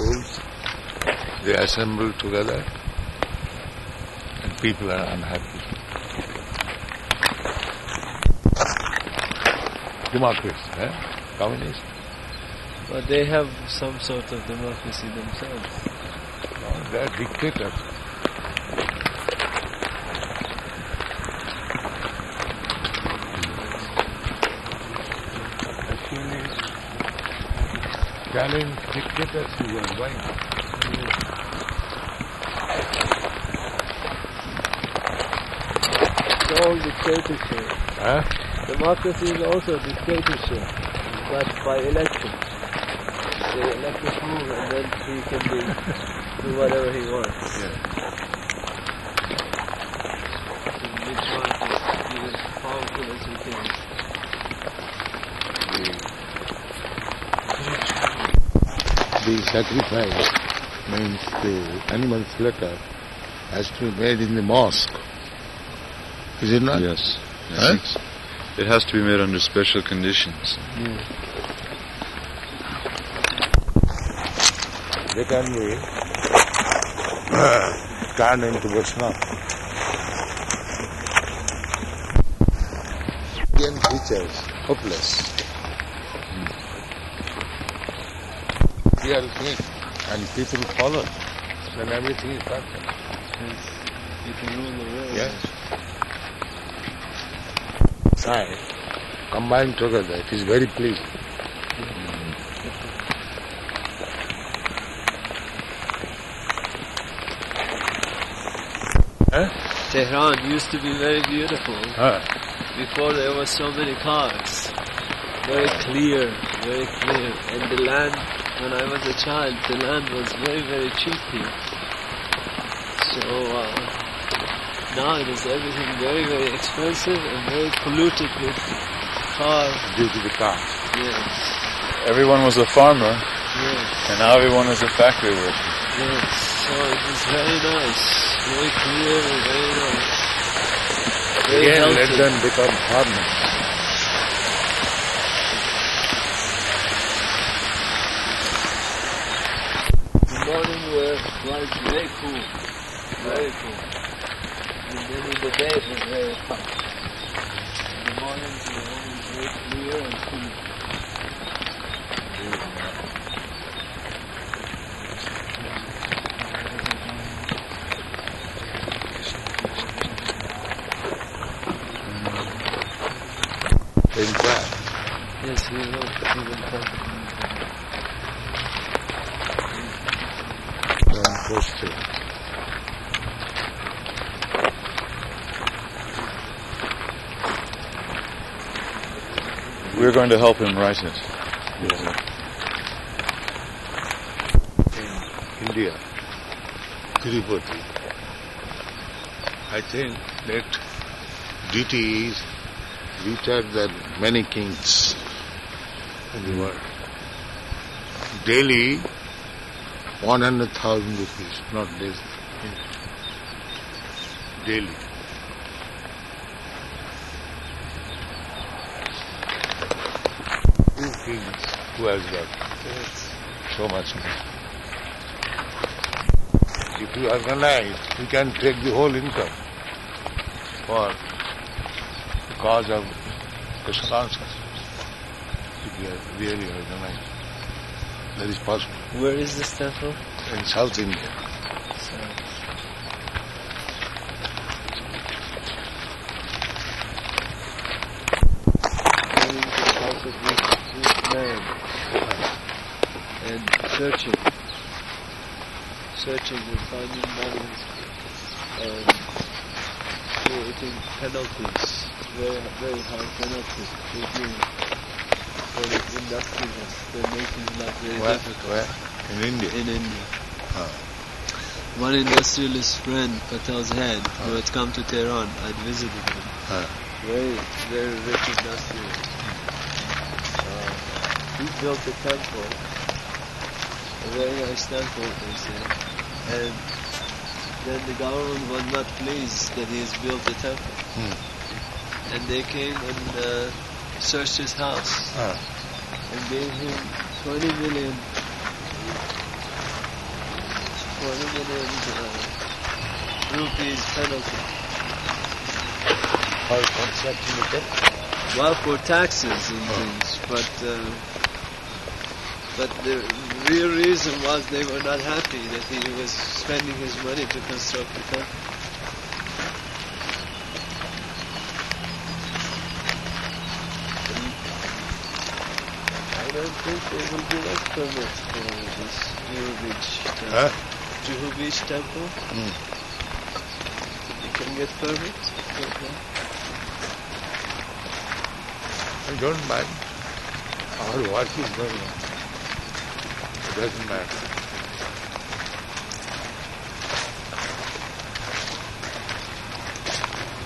schools. They assemble together and people are unhappy. Democracy, communist. But they have some sort of democracy themselves. No, they are dictators. Challenge dictatorship worldwide. It's all dictatorship. Democracy is also dictatorship, but by election. They elect a fool and then he can do whatever he wants. Yeah. So we try to be as powerful as we can. The sacrifice means the animal slaughter has to be made in the mosque. Is it not? Yes. It has to be made under special conditions. They can be turned into Vaishnava. Indian creatures, hopeless. Real thing, and people follow, then everything is perfect. You can rule the world. Yes. Science combined together, it is very pleasing. Tehran used to be very beautiful. Before there were so many cars. Very clear, very clear. And the land, when I was a child, the land was very, very cheap here. So now it is everything very, very expensive and very polluted with cars. Due to the car. Yes. Everyone was a farmer, Yes. and now everyone is a factory worker. Yes. So it is very nice. Very clear and very nice. Very Again, healthy. let them become farmers. The morning was very cool. Very cool. And then in the day it was very hot. In the mornings were always very clear and cool. In fact, Yes, we will come. posted. We're going to help him write it. In India, Tirupati, I think that deities richer than many kings in the world. Daily, 100,000 rupees, not days. Daily. Two kings, who has got so much money. If you organize, you can take the whole income for the cause of Krishna consciousness. If you are really organized, that is possible. Where is this temple? In South India. And searching and finding monies and creating penalties, very, very high penalties for the industries they're making life very difficult. Where? In India? In India. One industrialist friend, Patel's head, who had come to Tehran, I'd visited him. Very, very rich industrialist. He built a temple, a very nice temple, they say. And then the government was not pleased that he has built a temple. And they came and searched his house and gave him 20 million rupees penalty. What's that? Well, for taxes and things, but the real reason was they were not happy that he was spending his money to construct the temple. I don't think they will give us permits for this Juhu Beach temple. Huh? Juhu Beach temple. You can get permits for that. I don't mind. Our work is going on. It doesn't matter.